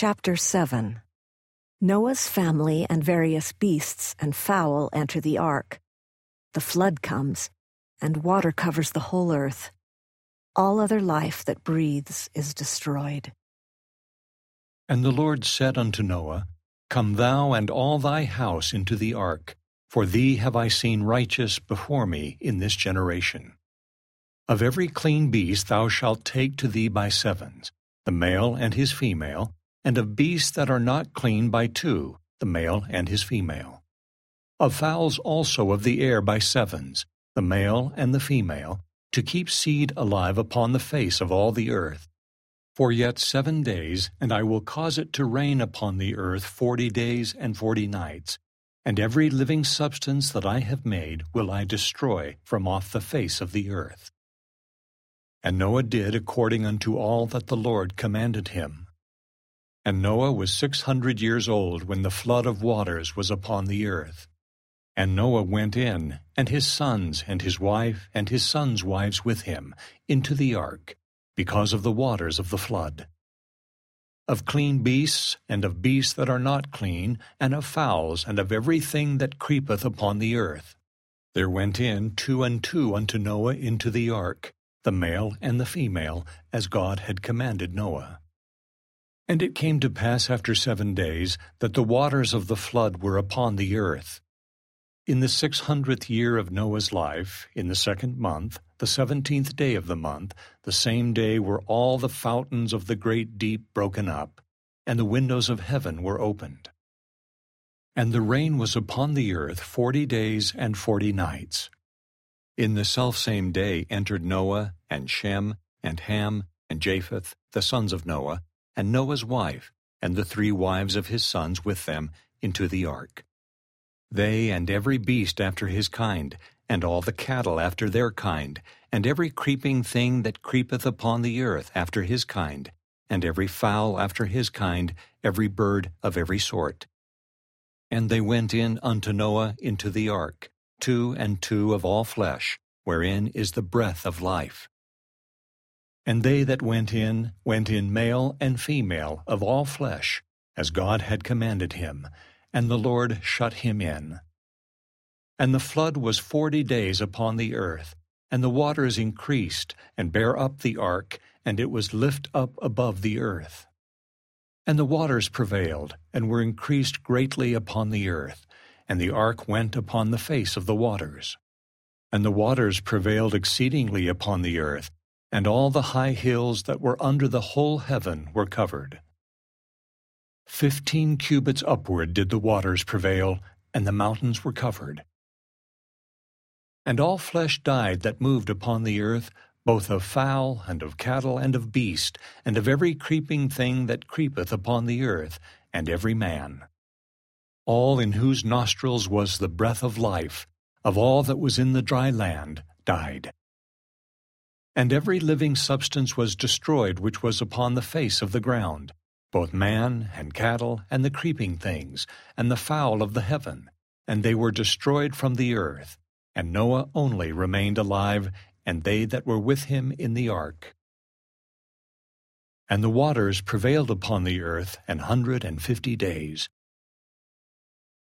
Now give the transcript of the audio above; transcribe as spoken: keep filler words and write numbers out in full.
Chapter seven. Noah's family and various beasts and fowl enter the ark. The flood comes, and water covers the whole earth. All other life that breathes is destroyed. And the Lord said unto Noah, Come thou and all thy house into the ark, for thee have I seen righteous before me in this generation. Of every clean beast thou shalt take to thee by sevens, the male and his female, and of beasts that are not clean by two, the male and his female. Of fowls also of the air by sevens, the male and the female, to keep seed alive upon the face of all the earth. For yet seven days, and I will cause it to rain upon the earth forty days and forty nights, and every living substance that I have made will I destroy from off the face of the earth. And Noah did according unto all that the Lord commanded him. And Noah was six hundred years old when the flood of waters was upon the earth. And Noah went in, and his sons, and his wife, and his sons' wives with him, into the ark, because of the waters of the flood. Of clean beasts, and of beasts that are not clean, and of fowls, and of every thing that creepeth upon the earth. There went in two and two unto Noah into the ark, the male and the female, as God had commanded Noah. And it came to pass after seven days that the waters of the flood were upon the earth. In the six hundredth year of Noah's life, in the second month, the seventeenth day of the month, the same day were all the fountains of the great deep broken up, and the windows of heaven were opened. And the rain was upon the earth forty days and forty nights. In the selfsame day entered Noah, and Shem, and Ham, and Japheth, the sons of Noah, and Noah's wife, and the three wives of his sons with them, into the ark. They and every beast after his kind, and all the cattle after their kind, and every creeping thing that creepeth upon the earth after his kind, and every fowl after his kind, every bird of every sort. And they went in unto Noah into the ark, two and two of all flesh, wherein is the breath of life. And they that went in, went in male and female of all flesh, as God had commanded him, and the Lord shut him in. And the flood was forty days upon the earth, and the waters increased, and bare up the ark, and it was lift up above the earth. And the waters prevailed, and were increased greatly upon the earth, and the ark went upon the face of the waters. And the waters prevailed exceedingly upon the earth, and all the high hills that were under the whole heaven were covered. Fifteen cubits upward did the waters prevail, and the mountains were covered. And all flesh died that moved upon the earth, both of fowl, and of cattle, and of beast, and of every creeping thing that creepeth upon the earth, and every man. All in whose nostrils was the breath of life, of all that was in the dry land, died. And every living substance was destroyed which was upon the face of the ground, both man and cattle and the creeping things, and the fowl of the heaven, and they were destroyed from the earth. And Noah only remained alive, and they that were with him in the ark. And the waters prevailed upon the earth an hundred and fifty days.